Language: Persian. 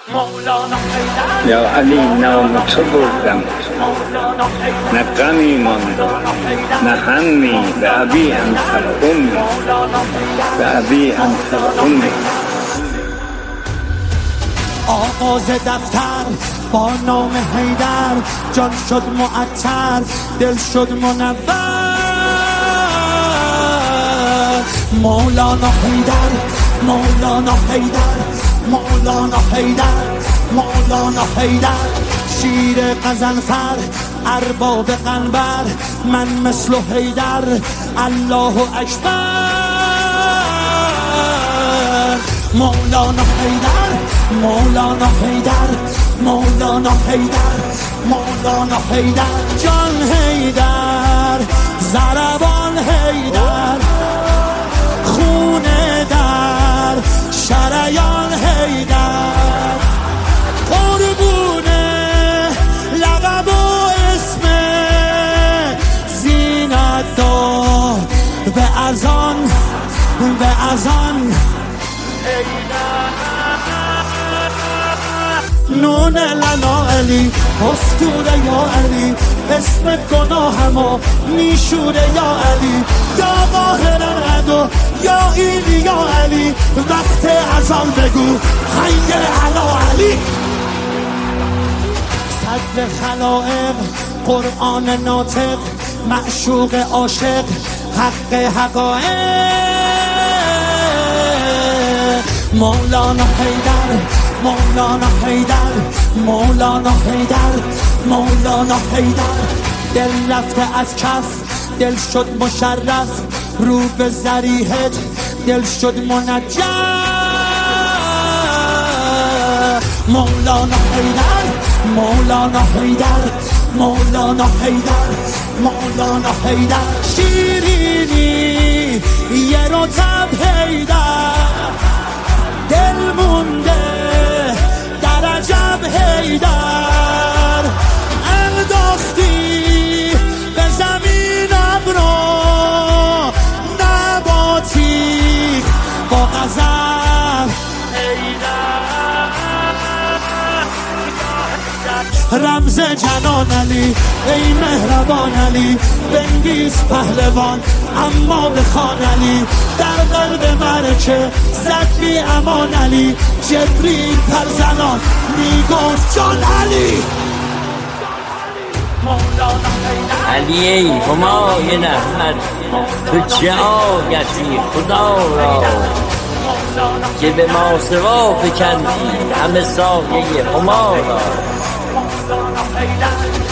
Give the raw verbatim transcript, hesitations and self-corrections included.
یا علی نام تو بردم، نه غمی ماند نه همی، به ابی انت و امی، به ابی انت و امی. آغاز دفتر با نام حیدر، جان شد معطر دل شد منور. مولانا حیدر، مولانا حیدر، مولانا حیدر، مولانا حیدر. شیر غضنفر ارباب قنبر، من مثل حیدر الله اکبر. مولانا حیدر، مولانا حیدر، مولانا حیدر، مولانا حیدر. جان حیدر، ضربان حیدر، خون در شریان حیدر. قربونه لقب و اسم زینت دار، به اذان به اذان نون لنا علی، اسطوره یا علی، اسمت گناهمو میشوره یا علی. یا قاهر عدو یا ایلی یا علی، وقت اذان بگو حی علی علی. صدر خلائق قرآن ناطق، معشوق عاشق حق حقایق. مولانا حیدر، مولانا حیدر، مولانا حیدر، مولانا حیدر. دل رفته از کف دل شد مشرف، رو به ذریحت دل شد منجم. مولانا حیدر، مولانا حیدر، مولانا حیدر، مولانا حیدر. شیرینی یه رطب حیدر، دل مونده در عجب حیدر. انداختی به زمین ابرو نباتی با غضب رمز جنان علی، ای مهربان علی. بنویس پهلوان اما بخوان علی، در قلب مرکه زد بی امان علی. جبریل پر زنان میگفت جان علی. علی ای همای رحمت، تو چه آگهی خدا را که به ما سوا فکندی همه سایه هما را.